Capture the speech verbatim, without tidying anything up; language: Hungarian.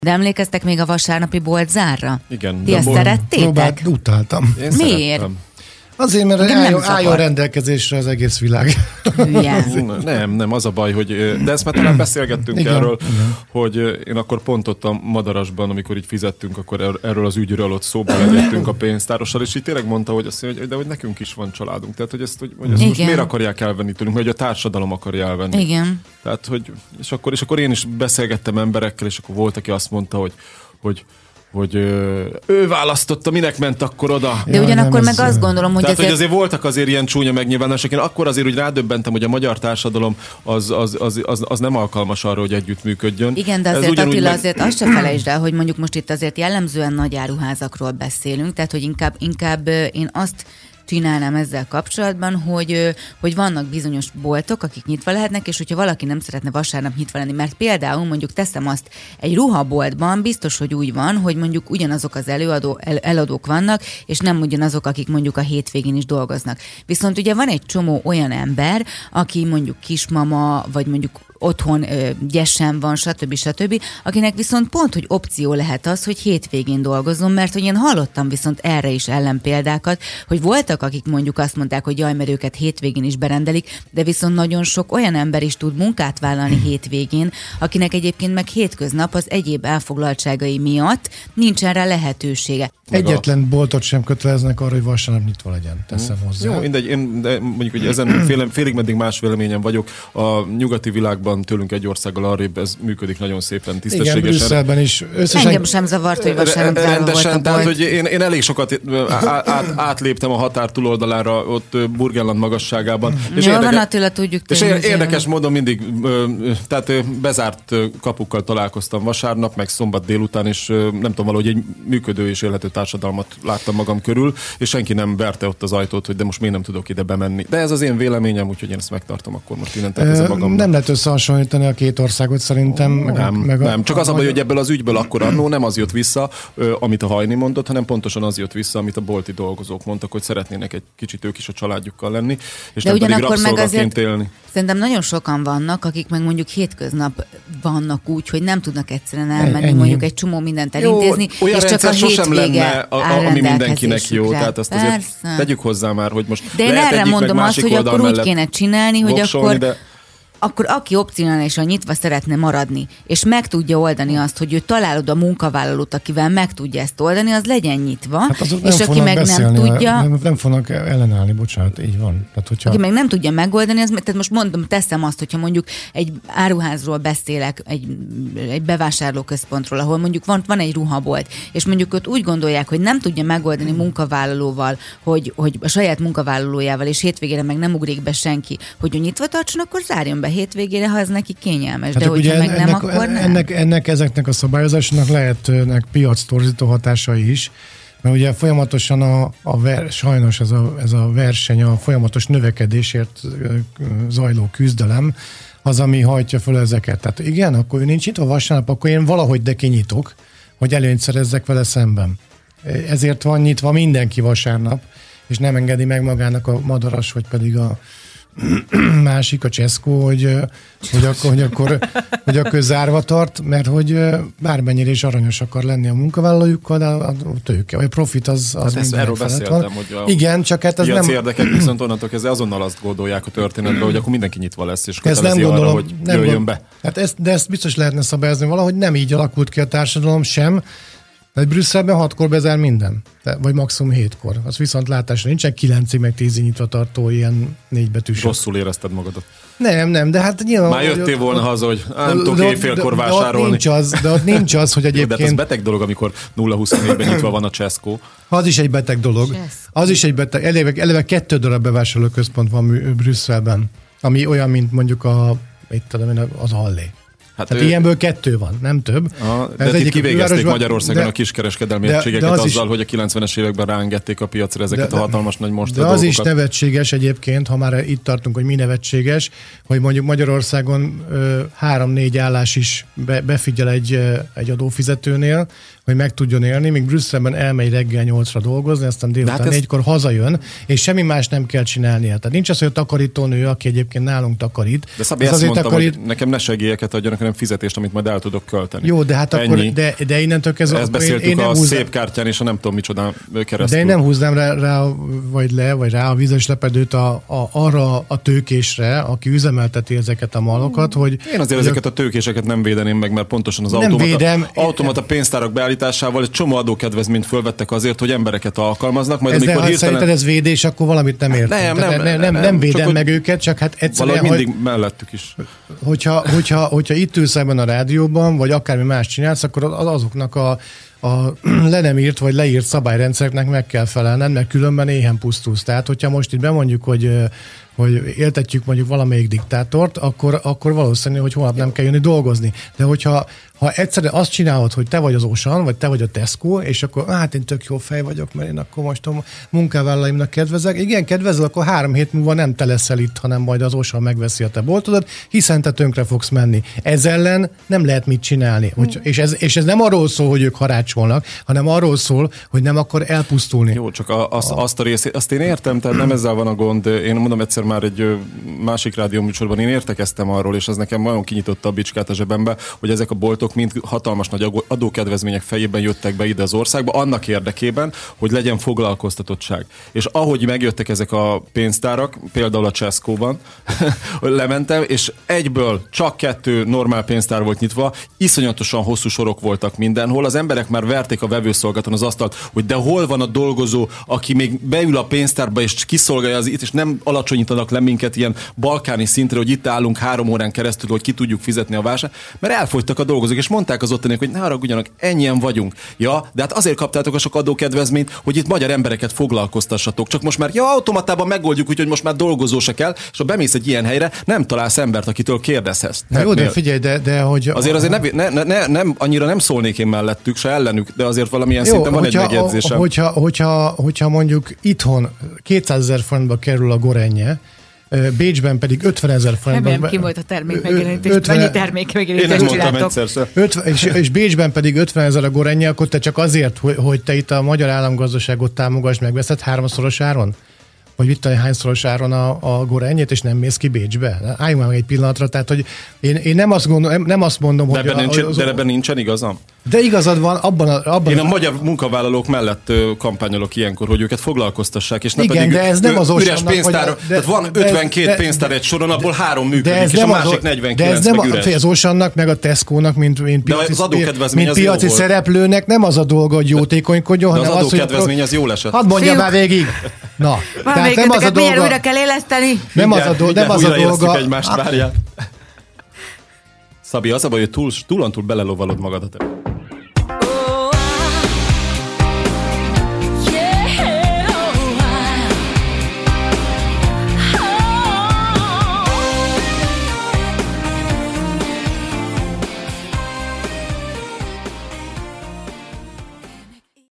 De emlékeztek még a vasárnapi bolt zárra? Igen. Ti ezt bolt... szerettétek? Próbált, utáltam. Én Miért? Szerettem. Azért, mert álljon, álljon rendelkezésre az egész világ. nem, nem, az a baj, hogy... De ezt már talán beszélgettünk igen, erről, igen. hogy én akkor pont ott a Madarasban, amikor így fizettünk, akkor erről az ügyről ott szóba legyettünk a pénztárossal, és így tényleg mondta, hogy azt mondja, hogy de hogy nekünk is van családunk. Tehát, hogy ezt, hogy, hogy ezt most miért akarják elvenni tőlünk, hogy a társadalom akarja elvenni. Igen. Tehát, hogy... És akkor, és akkor én is beszélgettem emberekkel, és akkor volt, aki azt mondta, hogy, hogy hogy ö, ő választotta, minek ment akkor oda. De ja, ugyanakkor meg azt gondolom, hogy tehát, azért... hogy azért voltak azért ilyen csúnya megnyilvánulások. Én akkor azért úgy rádöbbentem, hogy a magyar társadalom az, az, az, az, az nem alkalmas arra, hogy együttműködjön. Igen, de azért Attila, meg... azért azt se felejtsd el, hogy mondjuk most itt azért jellemzően nagy áruházakról beszélünk, tehát hogy inkább, inkább én azt csinálnám ezzel kapcsolatban, hogy, hogy vannak bizonyos boltok, akik nyitva lehetnek, és hogyha valaki nem szeretne vasárnap nyitva lenni, mert például mondjuk teszem azt, egy ruhaboltban biztos, hogy úgy van, hogy mondjuk ugyanazok az előadó, el, eladók vannak, és nem ugyanazok, akik mondjuk a hétvégén is dolgoznak. Viszont ugye van egy csomó olyan ember, aki mondjuk kismama, vagy mondjuk otthon ö, gyesen van, stb. stb., akinek viszont pont, hogy opció lehet az, hogy hétvégén dolgozzon, mert hogy én hallottam viszont erre is ellenpéldákat, hogy voltak, akik mondjuk azt mondták, hogy jaj, mert őket hétvégén is berendelik, de viszont nagyon sok olyan ember is tud munkát vállalni hétvégén, akinek egyébként meg hétköznap az egyéb elfoglaltságai miatt nincsen rá lehetősége. Egyetlen boltot sem köteleznek arra, hogy vasárnap nyitva legyen, teszem hozzá. Jó, mindegy, én de mondjuk, hogy ezen fél, félig meddig más véleményem vagyok. A nyugati világban tőlünk egy országgal arrébb ez működik nagyon szépen, tisztességesen. Igen, Brüsszelben is. Összesen... Engem sem zavart, hogy vasárnap zárva rendesen, volt a tehát, bolt. hogy én, én elég sokat át, át, átléptem a határ túloldalára, ott Burgenland magasságában. És Jó, érdekes, van Attila, tudjuk. És érdekes módon mindig, tehát bezárt kapukkal találkoztam vasárnap, meg szombat délután, és nem tudom, valahogy egy működő és élhető társadalmat láttam magam körül, és senki nem verte ott az ajtót, hogy de most miért nem tudok ide bemenni. De ez az én véleményem, úgyhogy én ezt megtartom akkor most innentől kezdve magamnak. Nem lehet összehasonlítani a két országot szerintem. Oh, meg nem, a, meg a, nem, csak az a baj, hogy ebből az ügyből akkor annó nem az jött vissza, amit a Hajni mondott, hanem pontosan az jött vissza, amit a bolti dolgozók mondtak, hogy szeretnének egy kicsit ők is a családjukkal lenni, és de nem pedig ugyanakkor meg rabszolgaként élni. Szerintem nagyon sokan vannak, akik meg mondjuk hétköznap vannak úgy, hogy nem tudnak egyszerűen elmenni, Ennyi. mondjuk egy csomó mindent elintézni, jó, és csak a hétvége a, a, ami mindenkinek jó, tehát azt azért persze. Tegyük hozzá már, hogy most de én erre mondom azt, hogy akkor úgy kéne csinálni, hogy akkor de... akkor aki opcionálisan nyitva szeretne maradni, és meg tudja oldani azt, hogy ő találod a munkavállalót, akivel meg tudja ezt oldani, az legyen nyitva, hát és aki meg beszélni, nem tudja... Nem, nem fognak ellenállni, bocsánat, így van. Tehát, hogyha... Aki meg nem tudja megoldani, az, tehát most mondom, teszem azt, hogyha mondjuk egy áruházról beszélek, egy, egy bevásárlóközpontról, ahol mondjuk van, van egy ruhabolt, és mondjuk ott úgy gondolják, hogy nem tudja megoldani munkavállalóval, hogy, hogy a saját munkavállalójával, és hétvégére meg nem ugrik be senki, hogy ő nyitva tartson, akkor zárjon be hétvégére, ha ez neki kényelmes, hát de hogyha meg ennek, nem, akkor nem. Ennek, ennek ezeknek a szabályozásnak lehetnek piac torzító hatásai is, mert ugye folyamatosan a, a ver, sajnos ez a, ez a verseny, a folyamatos növekedésért zajló küzdelem, az, ami hajtja föl ezeket. Tehát igen, akkor nincs nyitva vasárnap, akkor én valahogy de kinyitok, hogy előnyt szerezzek vele szemben. Ezért van nyitva mindenki vasárnap, és nem engedi meg magának a Madaras, vagy pedig a másik, a Cseszkó, hogy, hogy, akkor, hogy, akkor, hogy akkor zárva tart, mert hogy bármennyire is aranyos akar lenni a munkavállalójukkal, de a tőke, vagy a profit az, az hát erről beszéltem, van. Hogy a igen, csak hát ez nem... érdekek viszont onnantól kezdve azonnal azt gondolják a történetben, hogy akkor mindenki nyitva lesz, és ezt nem gondolom, arra, hogy nem jöjjön gondol... be. Hát ezt, de ezt biztos lehetne szabályozni, valahogy nem így alakult ki a társadalom sem, de Brüsszelben hatkor bezár minden, vagy maximum hétkor. Az viszont látásra nincsen kilencig meg tízig nyitva tartó ilyen négybetűs. Rosszul érezted magadat. Nem, nem, de hát nyilván... Már jöttél volna ott, haza, hogy nem tudok éjfélkor vásárolni. De ott nincs az, de ott nincs az, hogy egyébként... De hát az beteg dolog, amikor nulla huszonnégyben nyitva van a Cseszkó. Az is egy beteg dolog. Az is egy beteg. Eleve, eleve kettő darab bevásárlóközpont van Brüsszelben, ami olyan, mint mondjuk a, itt tudom, az Hallé. Hát Tehát ő... ilyenből kettő van, nem több. Aha, de ez itt kivégezték városban, Magyarországon de, a kiskereskedelmi de, egységeket de az azzal, is, hogy a kilencvenes években ráengedték a piacra ezeket de, a hatalmas nagy monstra De az dolgokat. is nevetséges egyébként, ha már itt tartunk, hogy mi nevetséges, hogy mondjuk Magyarországon ö, három-négy állás is be, befigyel egy, egy adófizetőnél, hogy meg tudjon élni, míg Brüsszelben elmegy reggel nyolcra dolgozni, aztán délután hát négykor ez... hazajön, és semmi más nem kell csinálnia. Tehát nincs az, hogy a takarítónő, aki egyébként nálunk takarít. De Szabi ezt mondtam, takarít... hogy nekem ne segélyeket adjanak, hanem hanem fizetést, amit majd el tudok költeni. Jó, de hát akkor, de, de innentől kezdve... Ezt beszéltük én, én a húznám, szép kártyán, és a nem tudom micsoda keresztül. De én nem húznám rá, rá vagy le, vagy rá a vízes lepedőt a, a, arra a tőkésre, aki üzemelteti ezeket a malokat, hogy... Én azért ezeket a tőkéseket nem védeném meg, mert pontosan az automata, védem. automata pénztárak beállításával egy csomó adókedvezményt fölvettek azért, hogy embereket alkalmaznak, majd ez amikor de, hirtelen... szerinted ez védés, akkor valamit nem értem. Nem, nem, nem, nem, nem, nem, nem védem csak meg őket, csak hát egyszerűen... Valahogy mindig hogy, mellettük is. Hogyha, hogyha, hogyha itt ülsz ebben a rádióban, vagy akármi más csinálsz, akkor az, azoknak a a le nem írt vagy leírt szabályrendszereknek meg kell felelned, mert különben éhen pusztulsz. Tehát, hogyha most itt bemondjuk, hogy, hogy éltetjük mondjuk valamelyik diktátort, akkor, akkor valószínű, hogy holnap nem kell jönni dolgozni. De hogyha ha egyszerűen azt csinálod, hogy te vagy az Ocean, vagy te vagy a Tesco, és akkor hát én tök jó fej vagyok, mert én akkor most a munkavállalóimnak kedvezek. Igen, kedvezel, akkor három hét múlva nem te leszel itt, hanem majd az Ocean megveszi a te boltodat, hiszen te tönkre fogsz menni. Ez ellen nem lehet mit csinálni. Hogy, és, ez, és ez nem arról szól, hogy ők harácsolnak, hanem arról szól, hogy nem akar elpusztulni. Jó, csak a, az, azt a részét, azt én értem, tehát nem ezzel van a gond. Én mondom egyszer már egy másik rádióműsorban, én értekeztem arról, és az nekem nagyon kinyitotta a bicskát a zsebembe, hogy ezek a boltok mind hatalmas nagy adókedvezmények fejében jöttek be ide az országba, annak érdekében, hogy legyen foglalkoztatottság. És ahogy megjöttek ezek a pénztárak, például a Cseszkóban, lementem, és egyből csak kettő normál pénztár volt nyitva, iszonyatosan hosszú sorok voltak mindenhol, az emberek már verték a vevőszolgálaton az asztalt, hogy de hol van a dolgozó, aki még beül a pénztárba és kiszolgálja az itt, és nem alacsonyítanak le minket ilyen balkáni szintre, hogy itt állunk három órán keresztül, hogy ki tudjuk fizetni a vásár, mert elfogytak a dolgozók, és mondták az ottaniak, hogy ne haragudjanak, ennyien vagyunk. Ja, de hát azért kaptátok a sok adókedvezményt, hogy itt magyar embereket foglalkoztassatok. Csak most már, ja, automatában megoldjuk, úgyhogy most már dolgozó se kell, és ha bemész egy ilyen helyre, nem találsz embert, akitől kérdezhetsz. Na jó, de figyelj, de, de hogy... Azért azért ne, ne, ne, nem, annyira nem szólnék én mellettük, se ellenük, de azért valamilyen jó, szinten van hogyha, egy megjegyzésem. Hogyha, hogyha, hogyha mondjuk itthon kétszázezer forintba kerül a gorenje, Bécsben pedig ötvenezer forintban... Nem, ki volt a termék megjelenítés, mennyi termék megjelenítést csináltok. És, és Bécsben pedig ötvenezer a gorenje, akkor te csak azért, hogy, hogy te itt a magyar államgazdaságot támogass, megveszed háromszoros áron? Vagy itt a hányszoros áron a, a gorenyét, és nem mész ki Bécsbe? Álljunk már egy pillanatra, tehát hogy én, én nem, azt gondol, nem azt mondom, de hogy... Ebben a, nincsen, az, de ebben nincsen igazam? De igazad van, abban a... Abban én a, a magyar munkavállalók mellett kampányolok ilyenkor, hogy őket foglalkoztassák, és ne igen, pedig de ez nem az üres pénztár. Tehát van ötvenkét pénztár egy soron, abból három működik, és a másik negyvenkilenc meg üres. De ez nem az Oceannak, meg a Tesco-nak, mint, mint piaci, mint piaci szereplőnek nem az a dolga, hogy jótékonykodjon, hanem az adókedvezmény az jól esett. Hadd mondjam már végig. Na, tehát nem az a dolga... újra kell éleszteni? Nem az a dolga... Nem az a dolga... egymást, várjál. Szabi, az a baj, hogy túl, túl túl belelovalod magadat.